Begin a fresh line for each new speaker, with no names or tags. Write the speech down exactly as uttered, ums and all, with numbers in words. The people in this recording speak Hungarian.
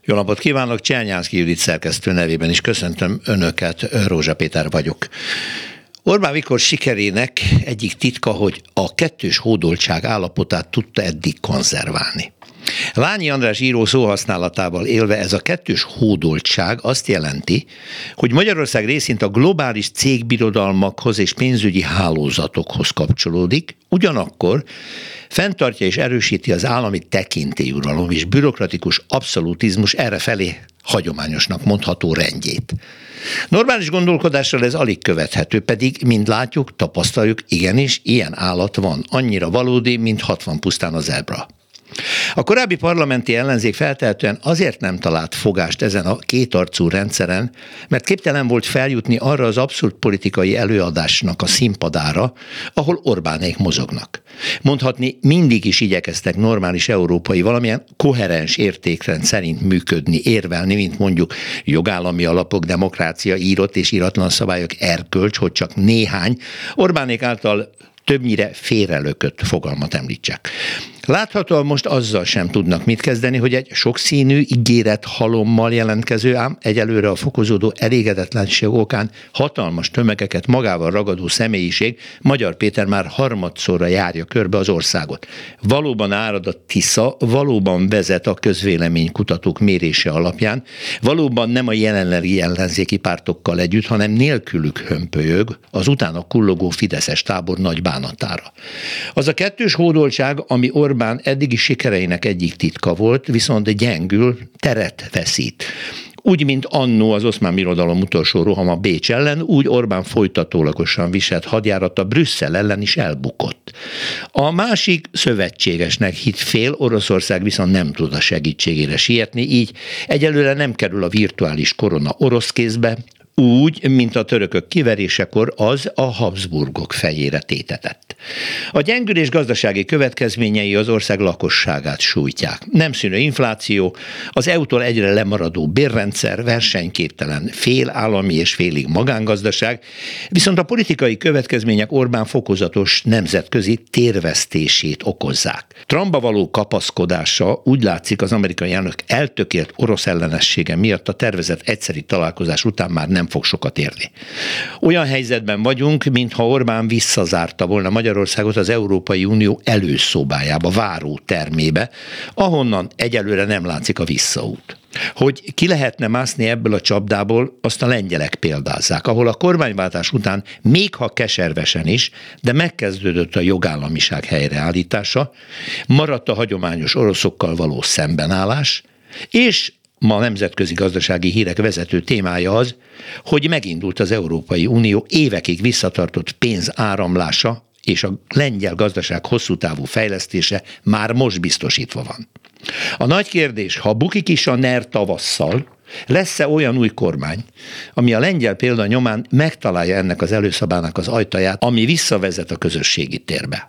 Jó napot kívánok, Csernyánszky Judit szerkesztő nevében is köszöntöm Önöket, Rózsa Péter vagyok. Orbán Viktor sikerének egyik titka, hogy a kettős hódoltság állapotát tudta eddig konzerválni. Ványi András író szóhasználatával élve ez a kettős hódoltság azt jelenti, hogy Magyarország részint a globális cégbirodalmakhoz és pénzügyi hálózatokhoz kapcsolódik, ugyanakkor fenntartja és erősíti az állami tekintélyuralom és bürokratikus abszolutizmus errefelé hagyományosnak mondható rendjét. Normális gondolkodással ez alig követhető, pedig, mint látjuk, tapasztaljuk, igenis, ilyen állat van, annyira valódi, mint hatvan pusztán a zebra. A korábbi parlamenti ellenzék feltehetően azért nem talált fogást ezen a kétarcú rendszeren, mert képtelen volt feljutni arra az abszurd politikai előadásnak a színpadára, ahol Orbánék mozognak. Mondhatni, mindig is igyekeztek normális európai, valamilyen koherens értékrend szerint működni, érvelni, mint mondjuk jogállami alapok, demokrácia, írott és íratlan szabályok, erkölcs, hogy csak néhány Orbánék által többnyire félrelökött fogalmat említsek. Láthatóan most azzal sem tudnak mit kezdeni, hogy egy sokszínű ígéret halommal jelentkező, ám egyelőre a fokozódó elégedetlenség okán hatalmas tömegeket magával ragadó személyiség, Magyar Péter már harmadszorra járja körbe az országot. Valóban árad a Tisza, valóban vezet a közvéleménykutatók mérése alapján, valóban nem a jelenlegi ellenzéki pártokkal együtt, hanem nélkülük hömpölyög az utána kullogó fideszes tábor nagy bánatára. Az a kettős hódoltság, ami Orbán eddigi sikereinek egyik titka volt, viszont gyengül, teret veszít. Úgy, mint annó az oszmán birodalom utolsó rohama Bécs ellen, úgy Orbán folytatólagosan viselt hadjárata Brüsszel ellen is elbukott. A másik szövetségesnek hitt fél, Oroszország viszont nem tud a segítségére sietni, így egyelőre nem kerül a virtuális korona orosz kézbe, úgy, mint a törökök kiverésekor az a Habsburgok fejére tétetett. A gyengülés gazdasági következményei az ország lakosságát sújtják. Nem szűnő infláció, az é u-tól egyre lemaradó bérrendszer, versenyképtelen fél állami és félig magángazdaság, viszont a politikai következmények Orbán fokozatos nemzetközi térvesztését okozzák. Trumpba való kapaszkodása úgy látszik az amerikai elnök eltökélt orosz ellenessége miatt a tervezett egyszeri találkozás után már nem fog sokat érni. Olyan helyzetben vagyunk, mintha Orbán visszazárta volna Magyarországot az Európai Unió előszobájába, váró termébe, ahonnan egyelőre nem látszik a visszaút. Hogy ki lehetne mászni ebből a csapdából, azt a lengyelek példázzák, ahol a kormányváltás után, még ha keservesen is, de megkezdődött a jogállamiság helyreállítása, maradt a hagyományos oroszokkal való szembenállás, és ma a nemzetközi gazdasági hírek vezető témája az, hogy megindult az Európai Unió évekig visszatartott pénzáramlása, és a lengyel gazdaság hosszú távú fejlesztése már most biztosítva van. A nagy kérdés, ha bukik is a NER tavasszal, lesz-e olyan új kormány, ami a lengyel példa nyomán megtalálja ennek az előszabának az ajtaját, ami visszavezet a közösségi térbe.